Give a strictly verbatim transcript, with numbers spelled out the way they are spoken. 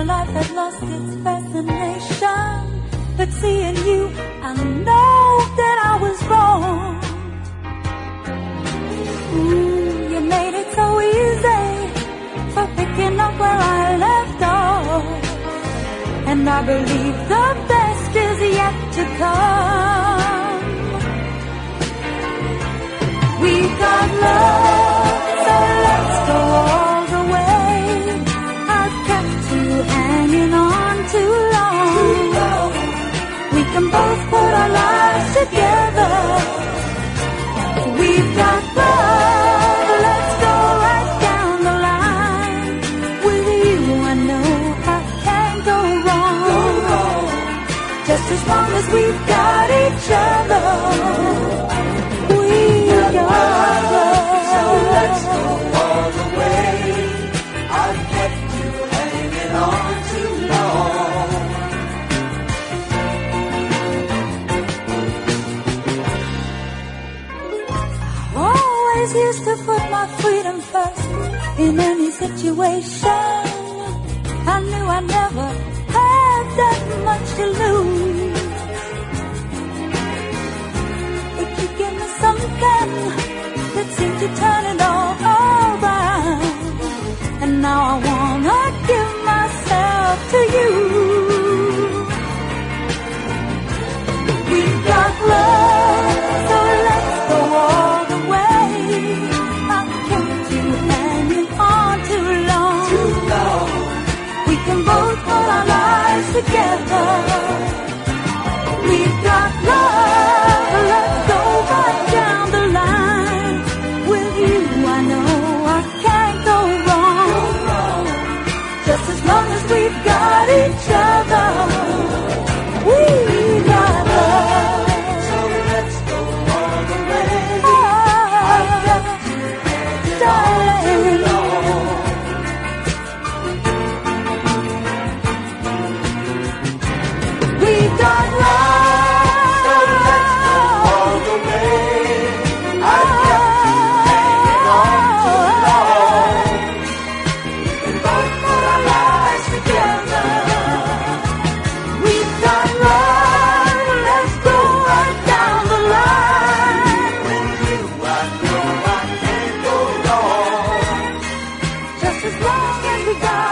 life had lost its fascination. But seeing you, I know that I was wrong. Ooh, you made it so easy for picking up where I left off. And I believe the best is yet to come. We've got love, so let's go all the way. I've kept you hanging on too long. Too long. We can both put our lives together. We've got love, let's go right down the line. With you I know I can't go wrong. Go wrong. Just as long as we've got each other. We've got love. So let's go all the way. I've kept you hanging on too long. Always used to put my freedom first in any situation. I knew I never had that much to lose. But you give me something that seemed to turn it all around. And now I wanna give myself to you. We've got love, so let's go all the way. I've kept you hanging on too long. Too long. We can both put our lives together. We've got love, let's go right down the line. With you I know I can't go wrong. Go wrong. Just as long as we've got each other. We got love. So let's go all the way. I've kept you hanging on too long. We got love. So let's go all the way. I've kept you hanging on too long. We can both put our lives together. We've got love, let's go right down the line. With you I know I can't go wrong. Just as long as we got